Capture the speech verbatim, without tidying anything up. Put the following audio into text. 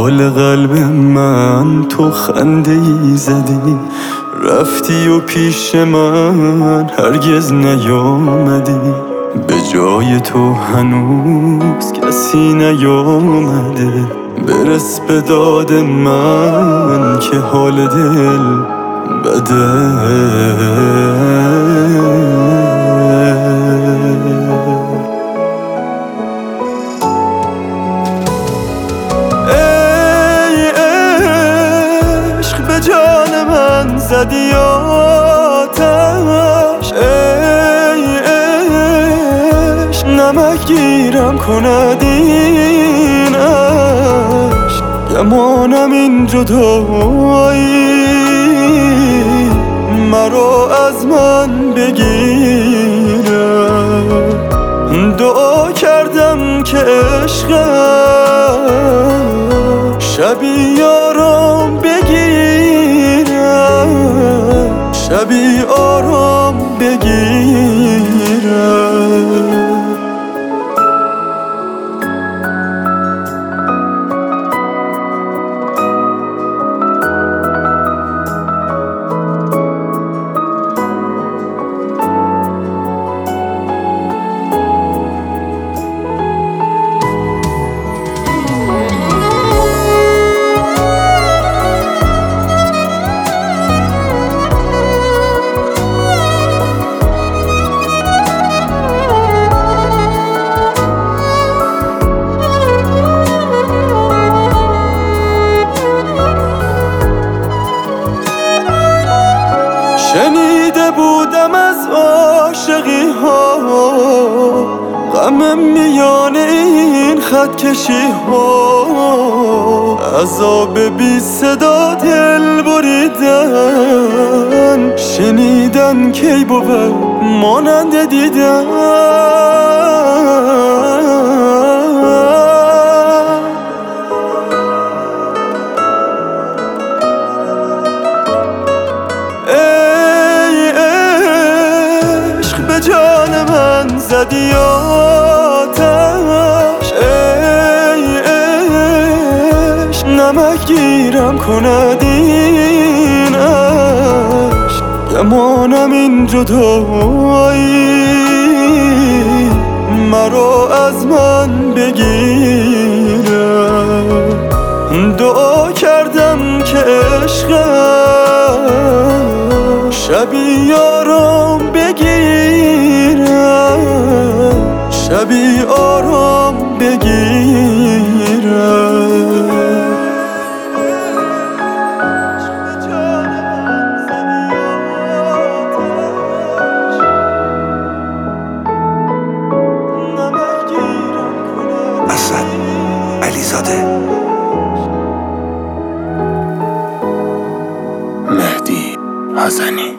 حال قلب من تو خنده ای زدی، رفتی و پیش من هرگز نیامدی. به جای تو هنوز کسی نیامده برس به داد من که حال دل بده. جان من زدی آتش، ای عشق نمک گیرم کند این عشق. گمانم این جدایی مرا از من بگیرم. دعا کردم که عشقم شبی آرام بگیرم، شبی آرام بگیرم. شنیده بودم از عاشقی ها، غم میان این خط کشی ها. عذاب بی صدا دل بریدن، شنیدن کی بود مانند دیدن. جان من زدی آتش، ای عشق نمک گیرم کند این عشق. گمانم این جدایی مرا از من بگیرم. دعا کردم که عشقم شبی آرام بگیرم، شبی آرام بگیرم. اسد علیزاده، مهدی حسنی.